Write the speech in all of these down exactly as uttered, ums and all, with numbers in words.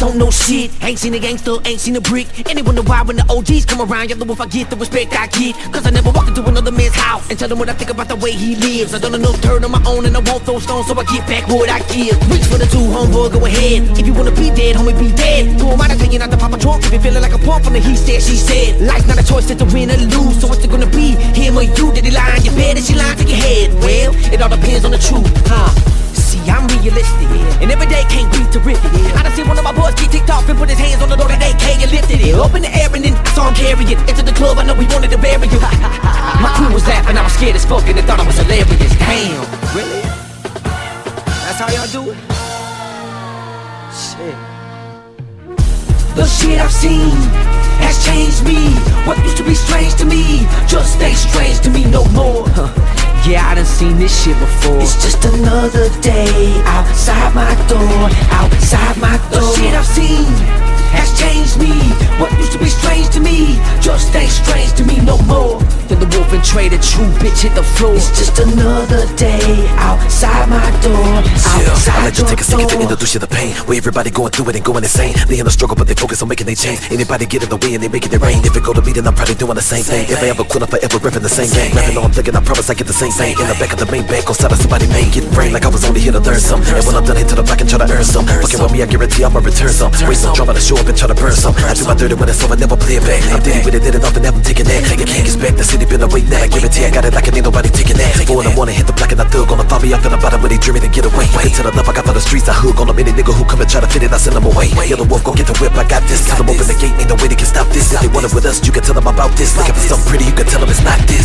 don't know shit. Ain't seen a gangster, ain't seen a brick. Ain't wonder why when the O Gs come around, y'all know if I get the respect I get. Cause I never walk into another man's house and tell them what I think about the way he lives. I done enough dirt on my own and I won't throw stones, so I get back what I give. Reach for the two, homeboy, go ahead. If you wanna be dead, homie, be dead. Who am I to tell you not to pop a trunk if you feeling like a pump from the he said, she said. Life's not a choice, it's to win or lose. So what's it gonna be? Him or you? Did he lie in your bed? Did she lie to your head? Well, it all depends on the truth, huh? See, I'm realistic, and every day can't be terrific. I done seen one of my boys get ticked off and put his hands on the door that A K and lifted it up in the air, and then I saw him carry it into the club. I know he wanted to bury you. My crew was laughing, I was scared as fuck, and they thought I was hilarious. Damn, really? That's how y'all do it? Shit. The shit I've seen has changed me. What used to be strange to me just ain't strange to me no more. Huh. Yeah, I done seen this shit before. It's just another day outside my door, outside my door. The shit I've seen has changed me. What used to be strange to me just ain't strange to me no more. Then the wolf and trade, a true bitch hit the floor. It's just another day outside my door, outside I let you your take a second to door. introduce you to the pain, where everybody going through it and going insane. They in the struggle but they focus on making they change. Anybody get in the way and they making it rain. If it go to me then I'm probably doing the same thing. If I ever quit, I'm forever ripping the same game. Rapping all I'm thinking, I promise I get the same thing. In the back of the main bank, on side of somebody made, getting brain like I was only here to learn some. And when I'm done, hit to the block and try to earn some. Fucking with me, I guarantee I'ma return some. Waste some drama to show up and try to burn some. I do my dirty when it's over, never play it back. I'm dead with it, did it off and never taking that. The king is back, the city been awake now. I guarantee I got it like it ain't nobody taking that. Four in the morning, hit the block and I thug. Gonna follow me up in the bottom where they dreaming to get away. Hit to the love I got for the streets, I hook on them. Any nigga who come and try to fit it, I send them away. Yellow wolf, go get the whip, I got this. Tell them open the gate, ain't no way they can stop this. If they want it with us, you can tell them about this. Looking for something pretty, you can tell them it's not this.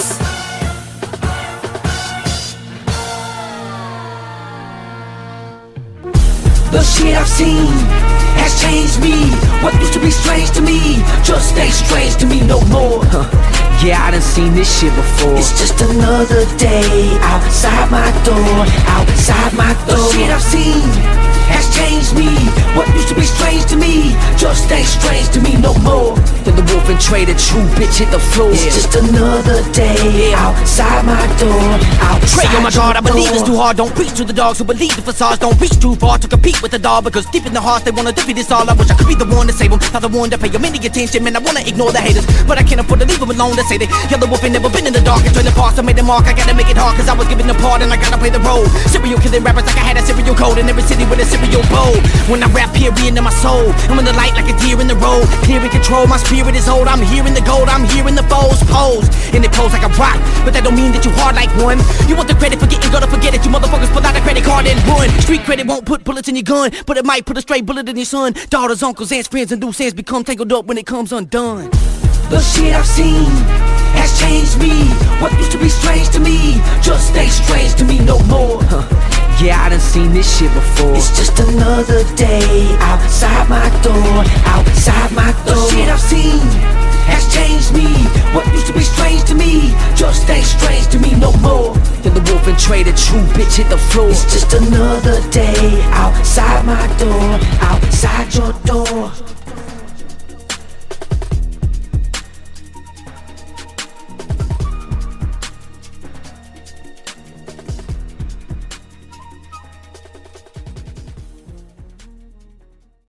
The shit I've seen has changed me. What used to be strange to me just ain't strange to me no more. Huh. Yeah, I done seen this shit before. It's just another day outside my door, outside my door. The shit I've seen has changed me. What used to be strange to me just ain't strange to me no more. Then the wolf and trade, a true bitch hit the floor. It's just another day outside my door, outside Trey, oh my god, I believe it's too hard. Don't preach to the dogs who believe the facades. Don't reach too far to compete with the dog, because deep in the heart they wanna defeat us all. I wish I could be the one to save them, not the one to pay them any attention. Man, I wanna ignore the haters, but I can't afford to leave them alone. They say that Yellow Wolf ain't never been in the dark and trailing parts. I made the mark, I gotta make it hard, cause I was given the part and I gotta play the role. Serial killing rappers like I had a serial code in every city with a cereal bowl. When I rap, period in my soul, I'm in the light like a deer in the road. Clear and control, my spirit is old. I'm hearing the gold, I'm hearing the foes pose. And they pose like a rock, but that don't mean that you hard like one. You want the credit for getting, gotta forget it. You motherfuckers pull out a credit card and run. Street credit won't put bullets in your gun, but it might put a stray bullet in your son. Daughters, uncles, aunts, friends, and loose ends become tangled up when it comes undone. The shit I've seen has changed me. What used to be strange to me just ain't strange to me no more. Huh. Yeah, I done seen this shit before. It's just another day outside my door, outside my door. The shit I've seen has changed me. What used to be strange to me just ain't strange to me no more. Then the wolf and trade, a true bitch hit the floor. It's just another day outside my door, outside your door.